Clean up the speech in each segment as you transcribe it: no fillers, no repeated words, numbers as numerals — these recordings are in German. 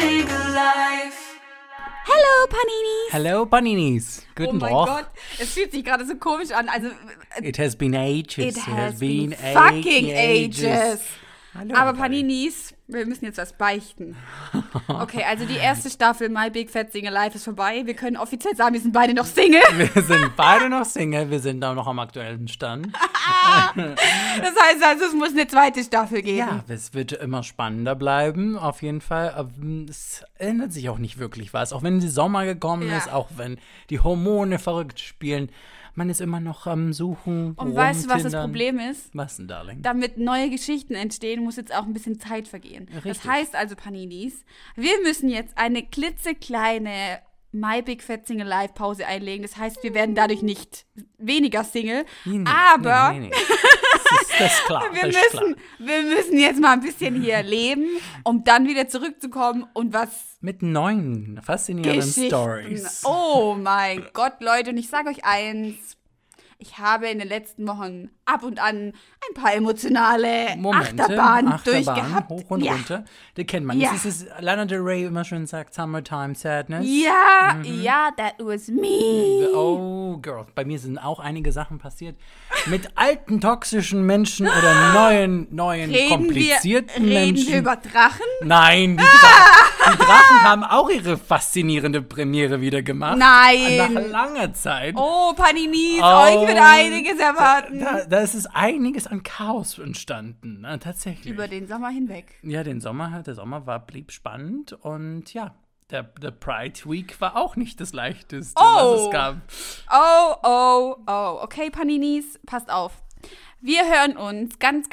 Fetzing Alive. Hello, Paninis. Hello, Paninis. Guten Tag. Oh mein Gott, es fühlt sich gerade so komisch an. Also, It has been ages. it has been fucking fucking ages. Hallo, Aber everybody. Paninis, wir müssen jetzt was beichten. Okay, also die erste Staffel My Big Fat Single Life ist vorbei. Wir können offiziell sagen, wir sind beide noch Single. Wir sind beide noch Single. Wir sind auch noch am aktuellen Stand. Das heißt also, es muss eine zweite Staffel geben. Ja, es wird immer spannender bleiben, auf jeden Fall. Aber es ändert sich auch nicht wirklich was. Auch wenn der Sommer gekommen Ja. ist, auch wenn die Hormone verrückt spielen. Man ist immer noch am Suchen. Und weißt du, was das rumtindern. Problem ist? Was denn, Darling? Damit neue Geschichten entstehen, muss jetzt auch ein bisschen Zeit vergehen. Richtig. Das heißt also, Paninis, wir müssen jetzt eine klitzekleine My Big Fat Single Life Pause einlegen. Das heißt, wir werden dadurch nicht weniger Single, aber Nee. Das ist klar. wir müssen jetzt mal ein bisschen hier leben, um dann wieder zurückzukommen und was Mit neuen, faszinierenden Geschichten. Stories. Oh mein Gott, Leute, und ich sage euch eins. Ich habe in den letzten Wochen ab und an ein paar emotionale Achterbahnen durchgehabt. hoch und ja. runter. Die kennt man. Ja. Das ist Lana Del Rey immer schön sagt, Summertime Sadness. Ja, ja, that was me. Oh, Girl, bei mir sind auch einige Sachen passiert. Mit alten, toxischen Menschen oder neuen komplizierten Reden Menschen. wir über Drachen? Nein, die Drachen haben auch ihre faszinierende Premiere wieder gemacht. Nein. Nach langer Zeit. Oh, Paninis, Oh, euch wird einiges erwarten. Da ist es einiges an Chaos entstanden, tatsächlich. Über den Sommer hinweg. Ja, der Sommer blieb spannend und ja, der Pride Week war auch nicht das leichteste, was es gab. Oh. Okay, Paninis, passt auf. Wir hören uns ganz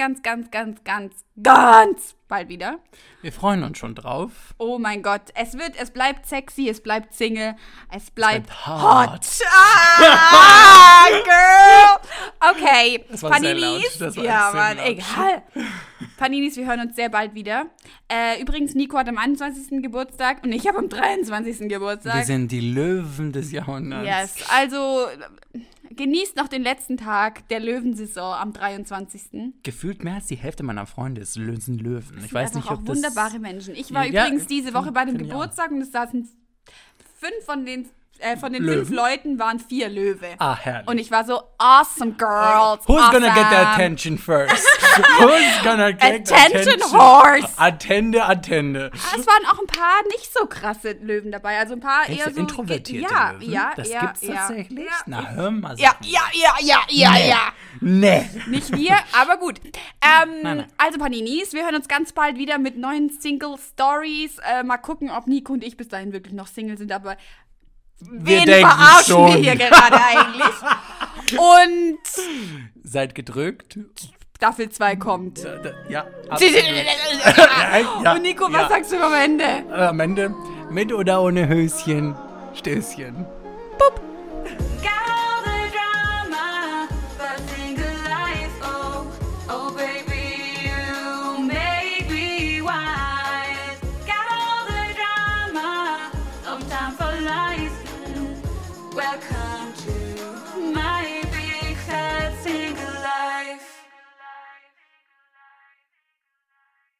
bald wieder. Wir freuen uns schon drauf. Oh mein Gott, es bleibt sexy, es bleibt Single, es bleibt hot. hot. Ah, girl. Okay, Das war sehr Paninis. laut, das war Ja, sehr Mann, laut. egal. Paninis, wir hören uns sehr bald wieder. Übrigens, Nico hat am 21. Geburtstag und ich habe am 23. Geburtstag. Wir sind die Löwen des Jahrhunderts. Yes, also genießt noch den letzten Tag der Löwensaison am 23. Gefühlt mehr als die Hälfte meiner Freunde sind Löwen. Ich weiß Einfach nicht, ob auch das... wunderbare Menschen. Ich war Ja, übrigens diese Woche bei dem finde ich auch. Geburtstag und es saßen 5 von den Löwen? 5 Leuten waren 4 Löwe. Ah, herrlich. Und ich war so, awesome girls. Who's awesome. gonna get the attention first? Who's gonna get the Attention horse. Attende. Es waren auch ein paar nicht so krasse Löwen dabei. Also ein paar Echt, eher so introvertierte ja, Löwen? Ja, das ja, gibt's ja, tatsächlich? Ja, Na, hör mal. ja, sag ja. Nee. Nicht wir, aber gut. Nein. Also Paninis, wir hören uns ganz bald wieder mit neuen Single-Stories. Mal gucken, ob Nico und ich bis dahin wirklich noch Single sind, aber wen denken verarschen schon. wir hier gerade eigentlich? Und Seid gedrückt. Staffel 2 kommt. Ja, absolut. Ja, Und Nico, ja. was sagst du am Ende? Am Ende, mit oder ohne Höschen, Stößchen. Pup.